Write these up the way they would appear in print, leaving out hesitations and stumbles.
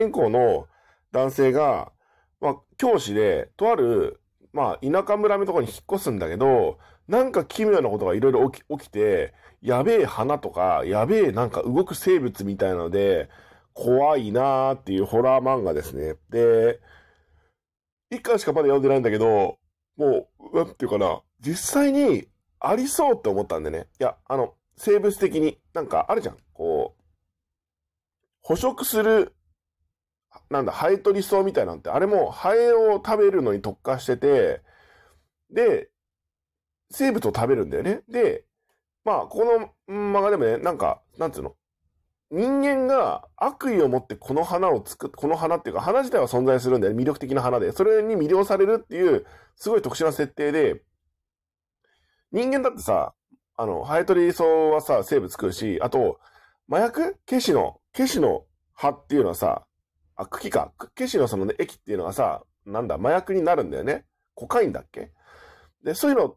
人公の男性が、まあ、教師で、とある、まあ、田舎村のところに引っ越すんだけど、なんか奇妙なことがいろいろ起きて、やべえ花とか、やべえなんか動く生物みたいなので、怖いなーっていうホラー漫画ですね。で、一巻しかまだ読んでないんだけど、もう、なんていうかな、実際にありそうって思ったんでね。いや、生物的に、なんかあるじゃん。こう、捕食する、なんだ、ハエトリソウみたいなんて、あれもハエを食べるのに特化してて、で、生物を食べるんだよね。で、まあ、この漫画でもね、なんか、なんつうの、人間が悪意を持ってこの花を作っ、この花っていうか、花自体は存在するんだよね。魅力的な花で。それに魅了されるっていう、すごい特殊な設定で、人間だってさ、ハエトリソウはさ、生物食うし、あと、麻薬ケシの葉っていうのはさ、あ、茎か。ケシのそのね、液っていうのがさ、なんだ、麻薬になるんだよね。コカインだっけ。で、そういうのって、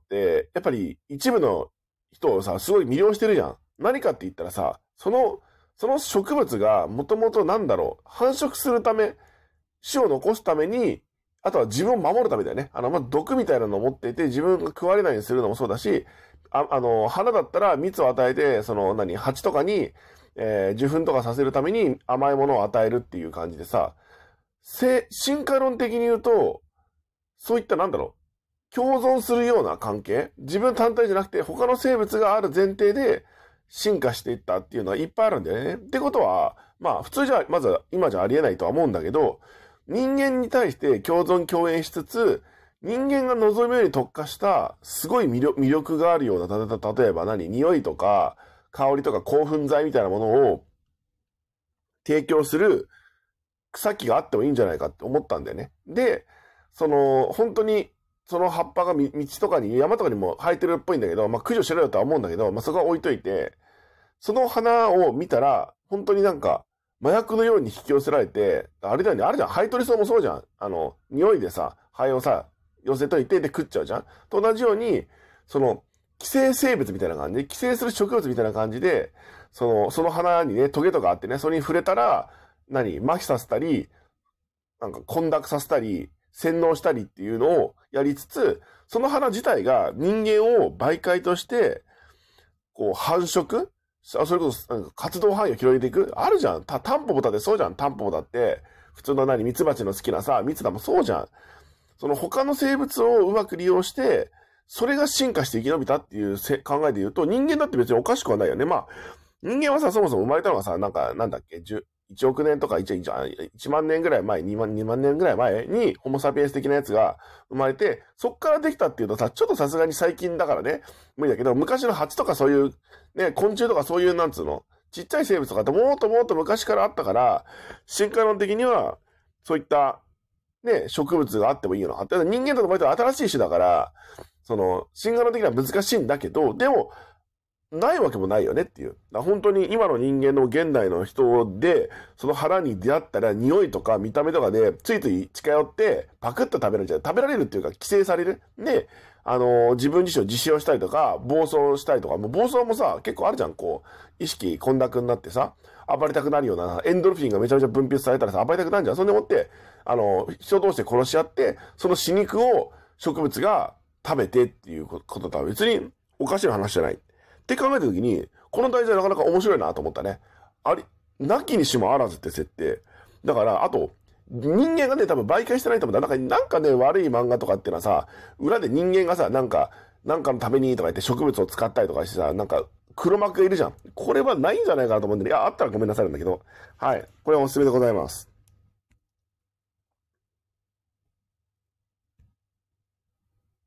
やっぱり一部の人をさ、すごい魅了してるじゃん。何かって言ったらさ、その植物がもともとなんだろう、繁殖するため、種を残すために、あとは自分を守るためだよね。まあ、毒みたいなのを持っていて、自分が食われないようにするのもそうだし、花だったら蜜を与えて、蜂とかに、受粉とかさせるために甘いものを与えるっていう感じでさ、進化論的に言うと、そういったなんだろう、共存するような関係、自分単体じゃなくて他の生物がある前提で進化していったっていうのはいっぱいあるんだよね。ってことは、まあ普通じゃ、まずは今じゃありえないとは思うんだけど、人間に対して共存共栄しつつ、人間が望むように特化したすごい魅力があるような、例えば匂いとか香りとか興奮剤みたいなものを提供する草木があってもいいんじゃないかって思ったんだよね。で、本当に、その葉っぱが道とかに、山とかにも生えてるっぽいんだけど、まあ、駆除しろよとは思うんだけど、まあ、そこは置いといて、その花を見たら、本当になんか、麻薬のように引き寄せられて、あれだよね、あれじゃん、ハエトリソウもそうじゃん。匂いでさ、ハエをさ、寄せといて、で食っちゃうじゃん。と同じように、寄生生物みたいな感じで、寄生する植物みたいな感じで、その花にね、トゲとかあってね、それに触れたら、麻痺させたり、なんか混濁させたり、洗脳したりっていうのをやりつつ、その花自体が人間を媒介として、こう繁殖それこそなんか活動範囲を広げていくあるじゃん。タンポポだってそうじゃん。タンポポだって、普通のミツバチの好きなさ、ミツだもそうじゃん。その他の生物をうまく利用して、それが進化して生き延びたっていう考えで言うと、人間だって別におかしくはないよね。まあ、人間はさ、そもそも生まれたのがさ、なんだっけ、1億年とか1万年ぐらい前、2万年ぐらい前に、ホモサピエンス的なやつが生まれて、そっからできたっていうとさ、ちょっとさすがに最近だからね、無理だけど、昔の蜂とかそういう、ね、昆虫とかそういう、なんつうの、ちっちゃい生物とかってもっともっと昔からあったから、進化論的には、そういった、ね、植物があってもいいよな。人間とか割と新しい種だから、進化論的には難しいんだけど、でも、ないわけもないよねっていう。本当に今の人間の現代の人で、その腹に出会ったら匂いとか見た目とかでついつい近寄ってパクッと食べられるじゃん。食べられるっていうか寄生される。で、自分自身を自死をしたりとか、暴走したりとか、もう暴走もさ、結構あるじゃん。こう、意識混濁になってさ、暴れたくなるような、エンドルフィンがめちゃめちゃ分泌されたらさ、暴れたくなるじゃん。そんでもって、人同士で殺し合って、その死肉を植物が食べてっていうこととは別におかしな話じゃない。って考えたときに、この題材なかなか面白いなと思ったね。なきにしもあらずって設定。だから、あと、人間がね、多分媒介してないと思うんだ。なんかね、悪い漫画とかっていうのはさ、裏で人間がさ、なんかのためにとか言って植物を使ったりとかしてさ、なんか黒幕がいるじゃん。これはないんじゃないかなと思うんで、いや、あったらごめんなさいなんだけど。はい。これはおすすめでございます。